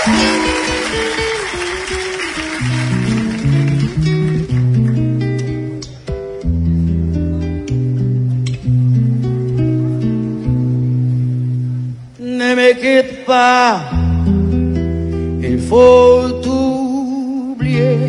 Ne me quitte pas, il faut tout oublier,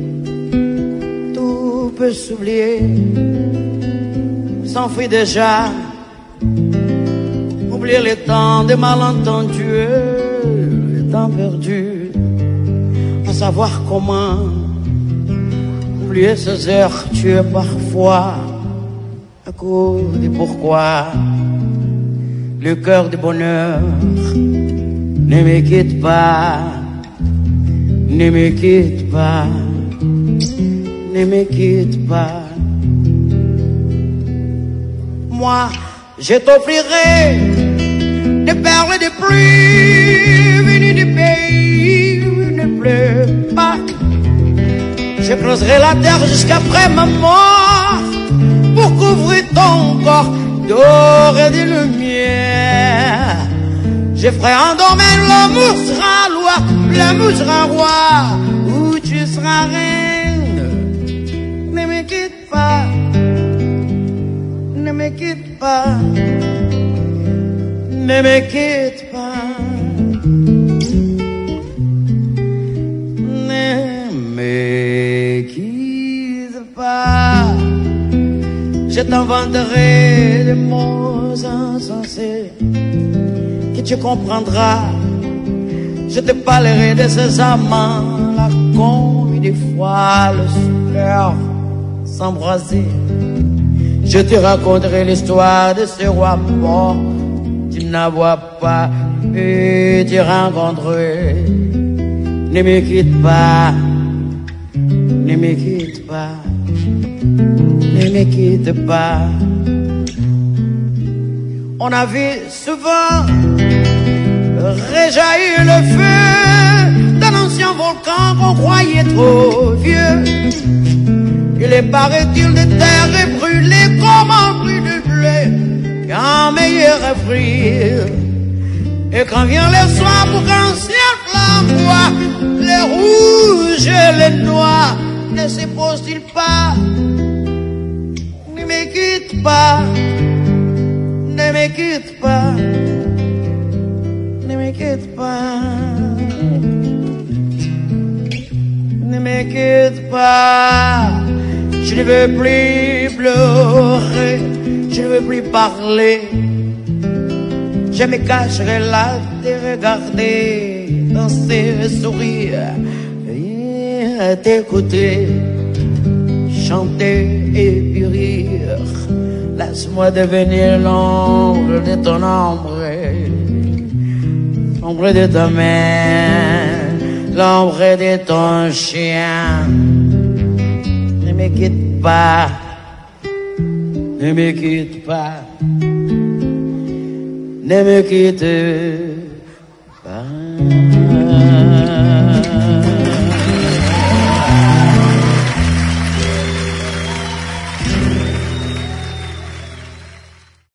tout peut s'oublier, s'enfuit déjà, oublier les temps des malentendus, les temps perdus, à savoir comment oublier ces heures tuées parfois, à cause du pourquoi. Le cœur du bonheur, ne me quitte pas, ne me quitte pas, ne me quitte pas. Moi, je t'offrirai des perles de pluie venues du pays où il ne pleut pas. Je creuserai la terre jusqu'après ma mort pour couvrir ton corps d'or et de lumière. Je ferai endormir l'amour sera loi, l'amour sera roi, où tu seras reine. Ne me quitte pas, ne me quitte pas, ne me quitte pas, ne me quitte pas. Je t'inventerai des mots insensés que tu comprendras. Je te parlerai de ces amants là qu'ont eu des fois le cœur s'embraser. Je te raconterai l'histoire de ce roi mort tu n'as pas pu te rencontrer. Ne me quitte pas, ne me quitte pas, ne me quitte pas. On a vu souvent réjaillir le feu d'un ancien volcan qu'on croyait trop vieux. Il est, paraît-il, de terre brûlée comme un bruit de blé, qu'un meilleur fruit. Et quand vient le soir pour qu'un ciel flamboie, les rouges et les noirs ne se posent-ils pas? Ne me quitte pas, ne me quitte pas, ne me quitte pas, ne me quitte pas. Je ne veux plus pleurer, je ne veux plus parler. Je me cacherai là, te regarder, danser, sourire, et t'écouter, chanter et puis rire. Laisse-moi devenir l'ombre de ton ombre, l'ombre de ta main, l'ombre de ton chien. Ne me quitte pas, ne me quitte pas, ne me quitte pas.